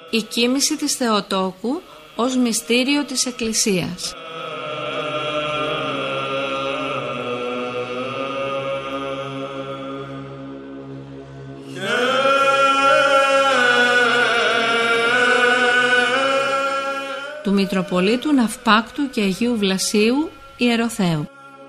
Η κοίμηση της Θεοτόκου ως μυστήριο της Εκκλησίας. Του Μητροπολίτου Ναυπάκτου και Αγίου Βλασίου Ιεροθέου.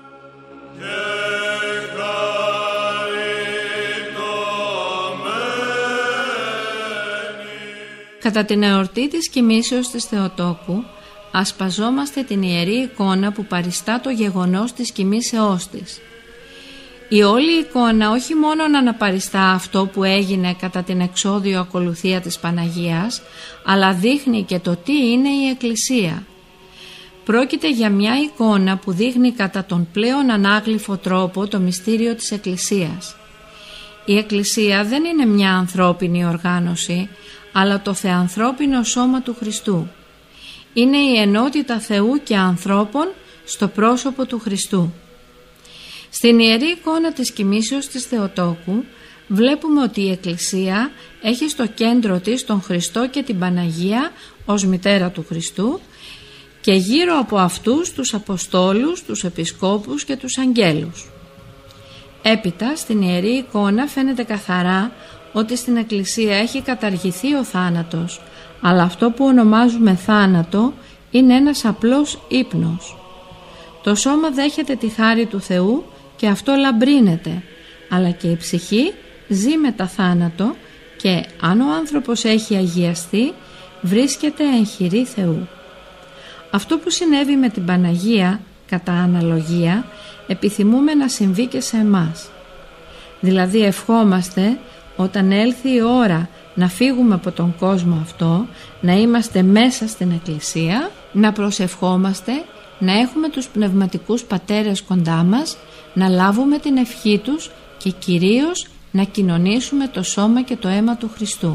Κατά την εορτή της κοιμήσεως της Θεοτόκου ασπαζόμαστε την ιερή εικόνα που παριστά το γεγονός της κοιμήσεώς της. Η όλη εικόνα όχι μόνο να αναπαριστά αυτό που έγινε κατά την εξόδιο ακολουθία της Παναγίας, αλλά δείχνει και το τι είναι η Εκκλησία. Πρόκειται για μια εικόνα που δείχνει κατά τον πλέον ανάγλυφο τρόπο το μυστήριο της Εκκλησίας. Η Εκκλησία δεν είναι μια ανθρώπινη οργάνωση, αλλά το θεανθρώπινο σώμα του Χριστού. Είναι η ενότητα Θεού και ανθρώπων στο πρόσωπο του Χριστού. Στην ιερή εικόνα της κοιμήσεως της Θεοτόκου βλέπουμε ότι η Εκκλησία έχει στο κέντρο της τον Χριστό και την Παναγία ως μητέρα του Χριστού και γύρω από αυτούς τους Αποστόλους, τους Επισκόπους και τους Αγγέλους. Έπειτα στην ιερή εικόνα φαίνεται καθαρά ότι στην Εκκλησία έχει καταργηθεί ο θάνατος, αλλά αυτό που ονομάζουμε θάνατο είναι ένας απλός ύπνος. Το σώμα δέχεται τη χάρη του Θεού και αυτό λαμπρύνεται, αλλά και η ψυχή ζει μετά θάνατο και αν ο άνθρωπος έχει αγιαστεί βρίσκεται εν χειρή Θεού. Αυτό που συνέβη με την Παναγία κατά αναλογία επιθυμούμε να συμβεί και σε εμάς. Δηλαδή ευχόμαστε όταν έλθει η ώρα να φύγουμε από τον κόσμο αυτό, να είμαστε μέσα στην Εκκλησία, να προσευχόμαστε, να έχουμε τους πνευματικούς πατέρες κοντά μας, να λάβουμε την ευχή τους και κυρίως να κοινωνήσουμε το σώμα και το αίμα του Χριστού.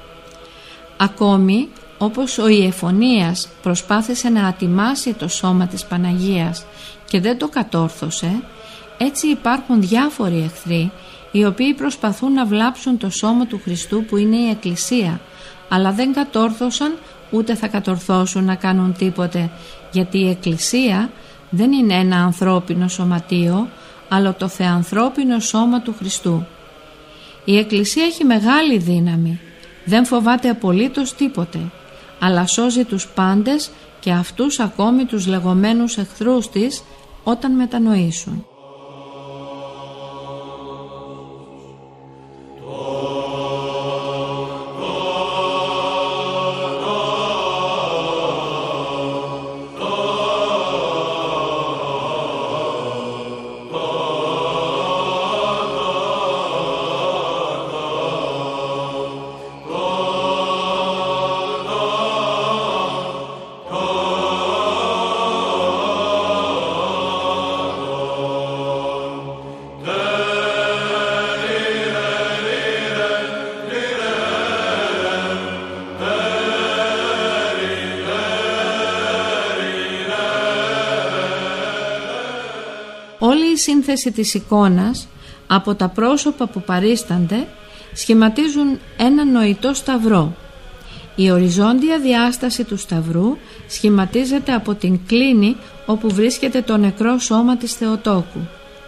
Ακόμη, όπως ο Ιεφωνίας προσπάθησε να ατιμάσει το σώμα της Παναγίας και δεν το κατόρθωσε, έτσι υπάρχουν διάφοροι εχθροί οι οποίοι προσπαθούν να βλάψουν το σώμα του Χριστού που είναι η Εκκλησία, αλλά δεν κατόρθωσαν ούτε θα κατορθώσουν να κάνουν τίποτε, γιατί η Εκκλησία δεν είναι ένα ανθρώπινο σωματείο, αλλά το θεανθρώπινο σώμα του Χριστού. Η Εκκλησία έχει μεγάλη δύναμη, δεν φοβάται απολύτως τίποτε, αλλά σώζει τους πάντες και αυτούς ακόμη τους λεγόμενους εχθρούς της όταν μετανοήσουν. Όλη η σύνθεση της εικόνας από τα πρόσωπα που παρίστανται σχηματίζουν ένα νοητό σταυρό. Η οριζόντια διάσταση του σταυρού σχηματίζεται από την κλίνη όπου βρίσκεται το νεκρό σώμα της Θεοτόκου.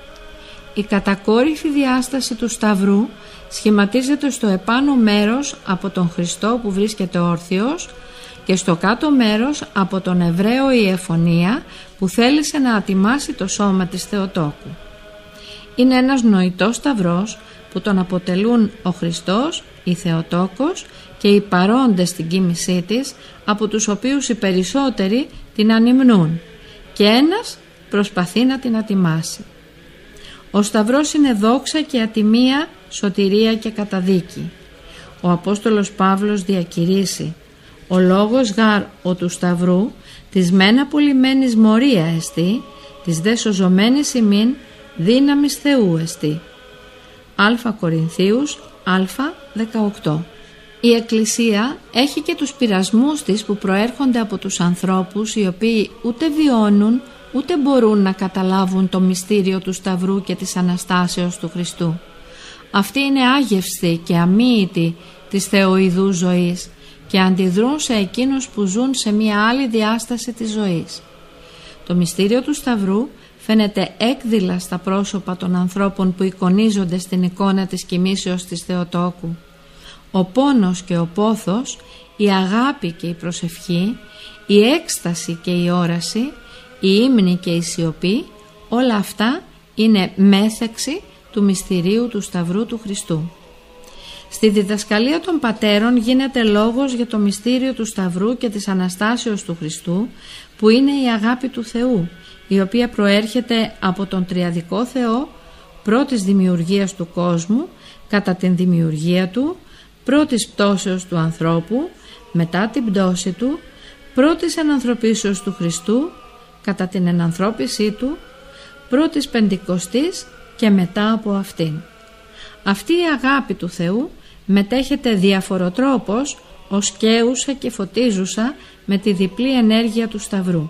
Η κατακόρυφη διάσταση του σταυρού σχηματίζεται στο επάνω μέρος από τον Χριστό που βρίσκεται όρθιος και στο κάτω μέρος από τον Εβραίο Ιεφωνία που θέλησε να ατιμάσει το σώμα της Θεοτόκου. Είναι ένας νοητός σταυρός που τον αποτελούν ο Χριστός, η Θεοτόκος και οι παρόντες στην κοίμησή της, από τους οποίους οι περισσότεροι την ανυμνούν και ένας προσπαθεί να την ατιμάσει. Ο σταυρός είναι δόξα και ατιμία, σωτηρία και καταδίκη. Ο Απόστολος Παύλος διακηρύσει «Ο λόγος γάρ ο του σταυρού, της μεν απολυμένης μορία εστί, της δε σωζωμένης ημίν δύναμης Θεού εστί». Α Κορινθίους α18. Η Εκκλησία έχει και τους πειρασμούς της που προέρχονται από τους ανθρώπους οι οποίοι ούτε βιώνουν ούτε μπορούν να καταλάβουν το μυστήριο του Σταυρού και της Αναστάσεως του Χριστού. Αυτοί είναι άγευστη και αμοίητοι της θεοειδούς ζωής και αντιδρούν σε εκείνους που ζουν σε μια άλλη διάσταση της ζωής. Το μυστήριο του Σταυρού φαίνεται έκδηλα στα πρόσωπα των ανθρώπων που εικονίζονται στην εικόνα της κοιμήσεως της Θεοτόκου. Ο πόνος και ο πόθος, η αγάπη και η προσευχή, η έκσταση και η όραση, η ύμνη και η σιωπή, όλα αυτά είναι μέθεξη του μυστηρίου του Σταυρού του Χριστού. Στη διδασκαλία των πατέρων γίνεται λόγος για το μυστήριο του Σταυρού και της Αναστάσεως του Χριστού, που είναι η αγάπη του Θεού, η οποία προέρχεται από τον Τριαδικό Θεό πρώτης δημιουργίας του κόσμου, κατά την δημιουργία του, πρώτης πτώσεως του ανθρώπου, μετά την πτώση του, πρώτης ενανθρωπίσεως του Χριστού, κατά την ενανθρώπισή του, πρώτης Πεντηκοστής και μετά από αυτήν. Αυτή η αγάπη του Θεού μετέχεται διαφοροτρόπως ως καίουσα και φωτίζουσα με τη διπλή ενέργεια του Σταυρού.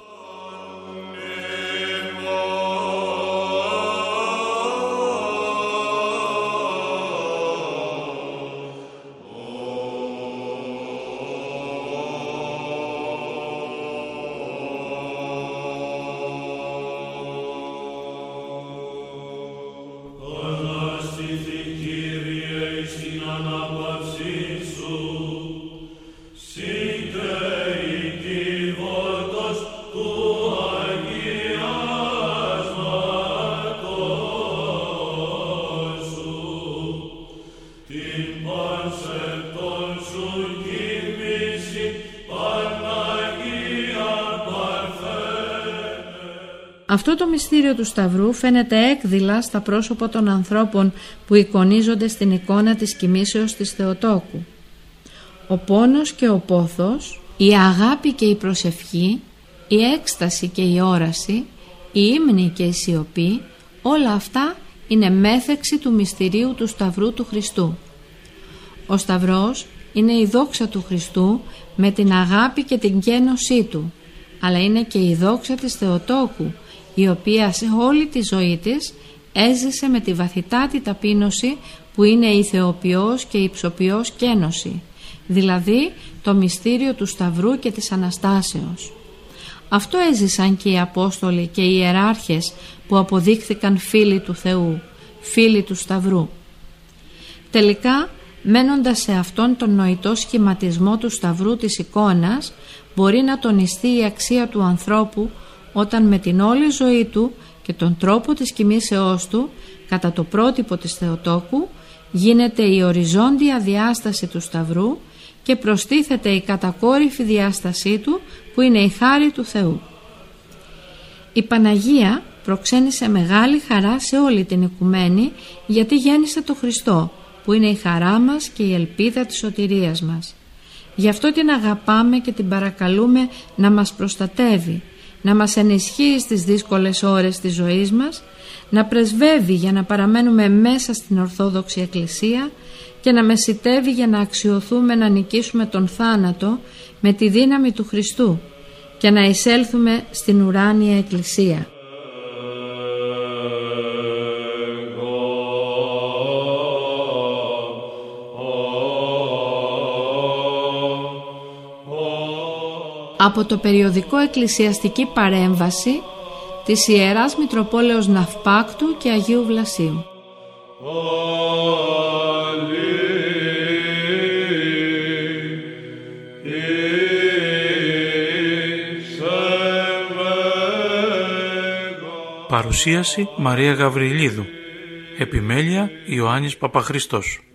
Αυτό το μυστήριο του Σταυρού φαίνεται έκδηλα στα πρόσωπα των ανθρώπων που εικονίζονται στην εικόνα της κοιμήσεως της Θεοτόκου. Ο πόνος και ο πόθος, η αγάπη και η προσευχή, η έκσταση και η όραση, η ύμνη και η σιωπή, όλα αυτά είναι μέθεξη του μυστηρίου του Σταυρού του Χριστού. Ο Σταυρός είναι η δόξα του Χριστού με την αγάπη και την γένωσή του, αλλά είναι και η δόξα της Θεοτόκου, η οποία σε όλη τη ζωή της έζησε με τη βαθυτάτη ταπείνωση που είναι η θεοποιός και η υψοποιός κένωση, δηλαδή το μυστήριο του Σταυρού και της Αναστάσεως. Αυτό έζησαν και οι Απόστολοι και οι Ιεράρχες που αποδείχθηκαν φίλοι του Θεού, φίλοι του Σταυρού. Τελικά, μένοντας σε αυτόν τον νοητό σχηματισμό του Σταυρού της εικόνας, μπορεί να τονιστεί η αξία του ανθρώπου όταν με την όλη ζωή του και τον τρόπο της κοιμήσεώς του, κατά το πρότυπο της Θεοτόκου, γίνεται η οριζόντια διάσταση του Σταυρού και προστίθεται η κατακόρυφη διάστασή του που είναι η χάρη του Θεού. Η Παναγία προξένησε μεγάλη χαρά σε όλη την οικουμένη, γιατί γέννησε το Χριστό που είναι η χαρά μας και η ελπίδα της σωτηρίας μας. Γι' αυτό την αγαπάμε και την παρακαλούμε να μας προστατεύει, να μας ενισχύει στις δύσκολες ώρες της ζωής μας, να πρεσβεύει για να παραμένουμε μέσα στην Ορθόδοξη Εκκλησία και να μεσιτεύει για να αξιωθούμε να νικήσουμε τον θάνατο με τη δύναμη του Χριστού και να εισέλθουμε στην ουράνια Εκκλησία. Από το περιοδικό Εκκλησιαστική Παρέμβαση της Ιεράς Μητροπόλεως Ναυπάκτου και Αγίου Βλασίου. Παρουσίαση Μαρία Γαβριλίδου. Επιμέλεια Ιωάννης Παπαχρηστός.